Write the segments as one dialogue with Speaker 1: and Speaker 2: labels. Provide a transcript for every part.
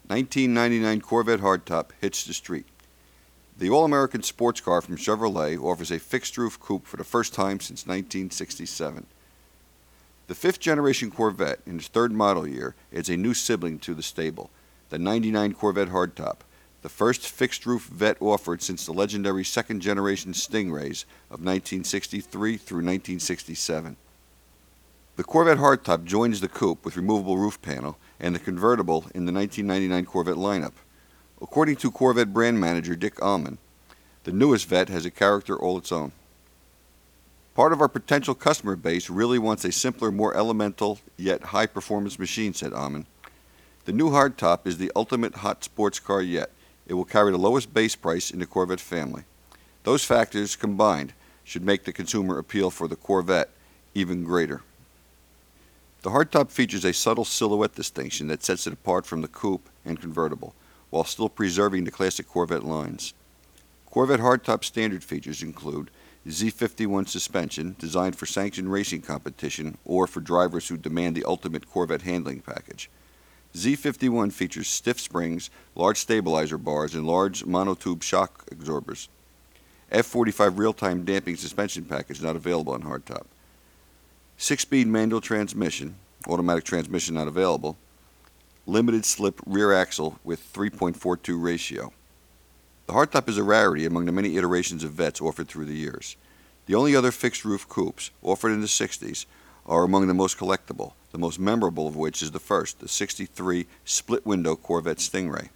Speaker 1: 1999 Corvette hardtop hits the street. The all-American sports car from Chevrolet offers a fixed-roof coupe for the first time since 1967. The fifth-generation Corvette, in its third model year, adds a new sibling to the stable, the 99 Corvette hardtop, the first fixed-roof Vette offered since the legendary second-generation Stingrays of 1963 through 1967. The Corvette hardtop joins the coupe with removable roof panel and the convertible in the 1999 Corvette lineup. According to Corvette brand manager Dick Allman, the newest Vette has a character all its own. Part of our potential customer base really wants a simpler, more elemental, yet high-performance machine, said Allman. The new hardtop is the ultimate hot sports car yet. It will carry the lowest base price in the Corvette family. Those factors combined should make the consumer appeal for the Corvette even greater. The hardtop features a subtle silhouette distinction that sets it apart from the coupe and convertible, while still preserving the classic Corvette lines. Corvette hardtop standard features include Z51 suspension, designed for sanctioned racing competition or for drivers who demand the ultimate Corvette handling package. Z51 features stiff springs, large stabilizer bars, and large monotube shock absorbers. F45 real-time damping suspension package not available on hardtop. 6-speed manual transmission, automatic transmission not available. Limited slip rear axle with 3.42 ratio. The hardtop is a rarity among the many iterations of Vettes offered through the years. The only other fixed-roof coupes, offered in the 60s, are among the most collectible, the most memorable of which is the first, the 63 split-window Corvette Stingray.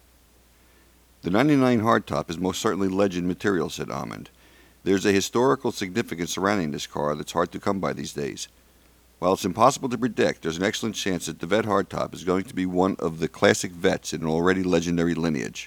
Speaker 1: The 99 hardtop is most certainly legend material, said Amond. There's a historical significance surrounding this car that's hard to come by these days. While it's impossible to predict, there's an excellent chance that the Vette hardtop is going to be one of the classic Vettes in an already legendary lineage.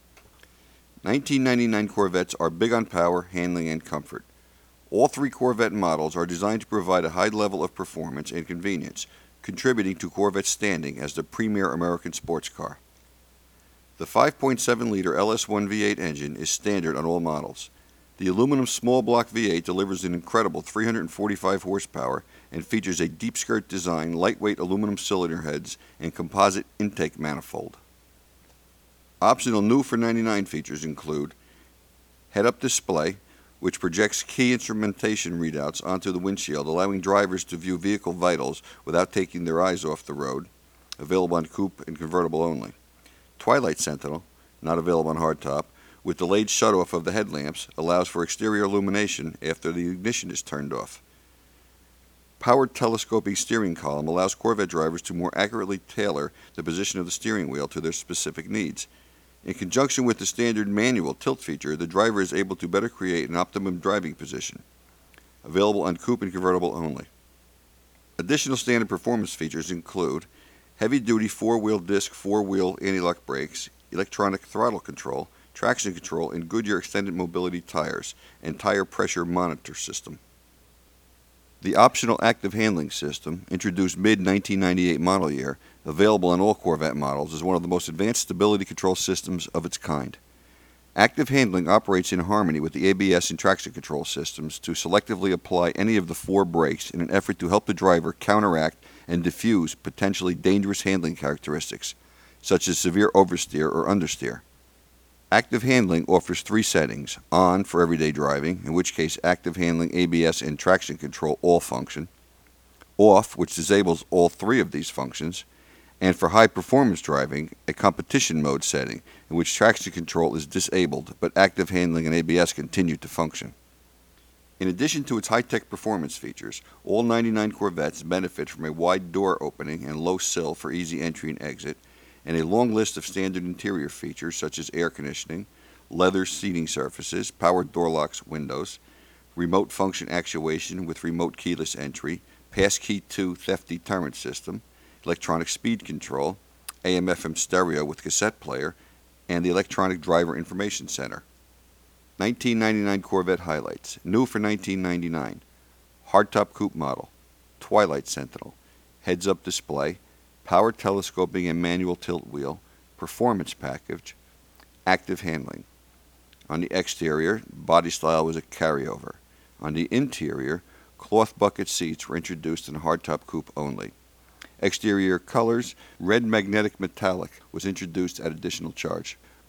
Speaker 1: 1999 Corvettes are big on power, handling, and comfort. All three Corvette models are designed to provide a high level of performance and convenience, contributing to Corvette's standing as the premier American sports car. The 5.7-liter LS1 V8 engine is standard on all models. The aluminum small block V8 delivers an incredible 345 horsepower and features a deep skirt design, lightweight aluminum cylinder heads, and composite intake manifold. Optional new for 99 features include head-up display, which projects key instrumentation readouts onto the windshield, allowing drivers to view vehicle vitals without taking their eyes off the road, available on coupe and convertible only. Twilight Sentinel, not available on hardtop, with delayed shutoff of the headlamps, allows for exterior illumination after the ignition is turned off. Powered telescoping steering column allows Corvette drivers to more accurately tailor the position of the steering wheel to their specific needs. In conjunction with the standard manual tilt feature, the driver is able to better create an optimum driving position. Available on coupe and convertible only. Additional standard performance features include heavy-duty four-wheel disc four-wheel anti-lock brakes, electronic throttle control, traction control, and Goodyear extended mobility tires, and tire pressure monitor system. The optional active handling system, introduced mid-1998 model year, available on all Corvette models, is one of the most advanced stability control systems of its kind. Active handling operates in harmony with the ABS and traction control systems to selectively apply any of the four brakes in an effort to help the driver counteract and diffuse potentially dangerous handling characteristics, such as severe oversteer or understeer. Active handling offers three settings: on for everyday driving, in which case active handling, ABS, and traction control all function; off, which disables all three of these functions; and for high performance driving, a competition mode setting, in which traction control is disabled, but active handling and ABS continue to function. In addition to its high-tech performance features, all 99 Corvettes benefit from a wide door opening and low sill for easy entry and exit, and a long list of standard interior features such as air conditioning, leather seating surfaces, powered door locks windows, remote function actuation with remote keyless entry, passkey 2 theft deterrent system, electronic speed control, AM/FM stereo with cassette player, and the electronic driver information center. 1999 Corvette highlights. New for 1999. Hardtop coupe model. Twilight Sentinel. Heads-up display. Power telescoping and manual tilt wheel, performance package, active handling. On the exterior, body style was a carryover. On the interior, cloth bucket seats were introduced in hardtop coupe only. Exterior colors, red magnetic metallic was introduced at additional charge.